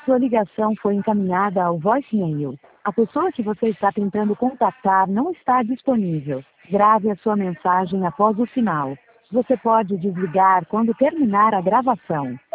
Sua ligação foi encaminhada ao voicemail. A pessoa que você está tentando contactar não está disponível. Grave a sua mensagem após o sinal. Você pode desligar quando terminar a gravação.